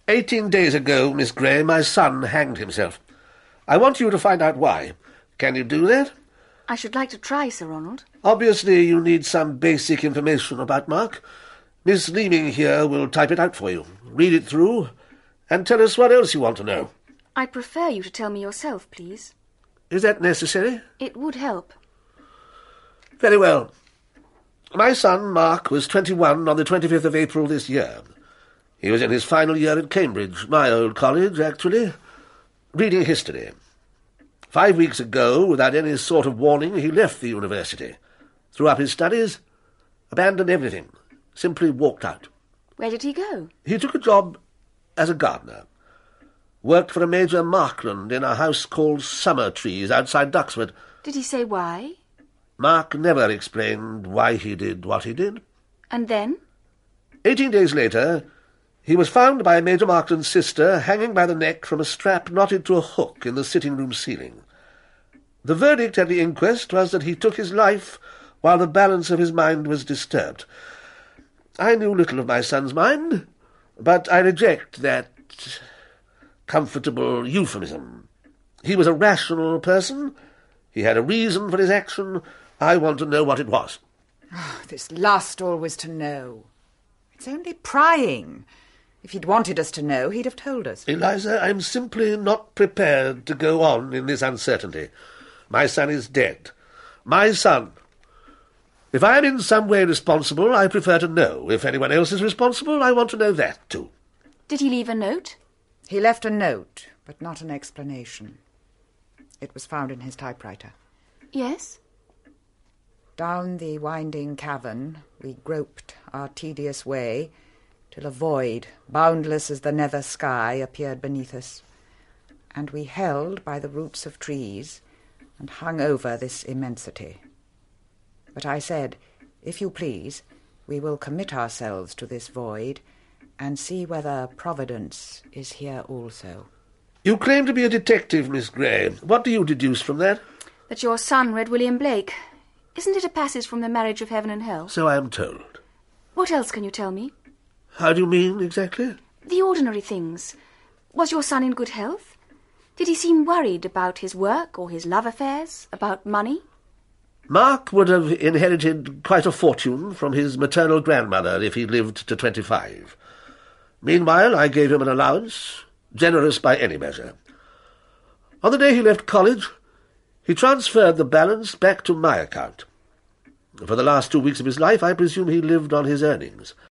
18 days ago, Miss Grey, my son hanged himself. I want you to find out why. Can you do that? I should like to try, Sir Ronald. Obviously, you need some basic information about Mark. Miss Leeming here will type it out for you. Read it through, and tell us what else you want to know. I'd prefer you to tell me yourself, please. Is that necessary? It would help. Very well. My son, Mark, was 21 on the 25th of April this year. He was in his final year at Cambridge, my old college, actually, reading history. 5 weeks ago, without any sort of warning, he left the university, threw up his studies, abandoned everything, simply walked out. Where did he go? He took a job as a gardener. Worked for a Major Markland in a house called Summer Trees outside Duxford. Did he say why? Mark never explained why he did what he did. And then? 18 days later, he was found by Major Markland's sister hanging by the neck from a strap knotted to a hook in the sitting-room ceiling. The verdict at the inquest was that he took his life while the balance of his mind was disturbed. I knew little of my son's mind, but I reject that comfortable euphemism. He was a rational person. He had a reason for his action. I want to know what it was. Oh, this last always to know. It's only prying. If he'd wanted us to know, he'd have told us. Eliza, I'm simply not prepared to go on in this uncertainty. My son is dead. My son. If I am in some way responsible, I prefer to know. If anyone else is responsible, I want to know that too. Did he leave a note? He left a note, but not an explanation. It was found in his typewriter. Yes? Down the winding cavern we groped our tedious way, till a void, boundless as the nether sky, appeared beneath us, and we held by the roots of trees and hung over this immensity. But I said, if you please, we will commit ourselves to this void and see whether Providence is here also. You claim to be a detective, Miss Grey. What do you deduce from that? That your son read William Blake. Isn't it a passage from The Marriage of Heaven and Hell? So I am told. What else can you tell me? How do you mean, exactly? The ordinary things. Was your son in good health? Did he seem worried about his work or his love affairs, about money? Mark would have inherited quite a fortune from his maternal grandmother if he lived to 25. Meanwhile, I gave him an allowance, generous by any measure. On the day he left college, he transferred the balance back to my account. For the last 2 weeks of his life, I presume he lived on his earnings.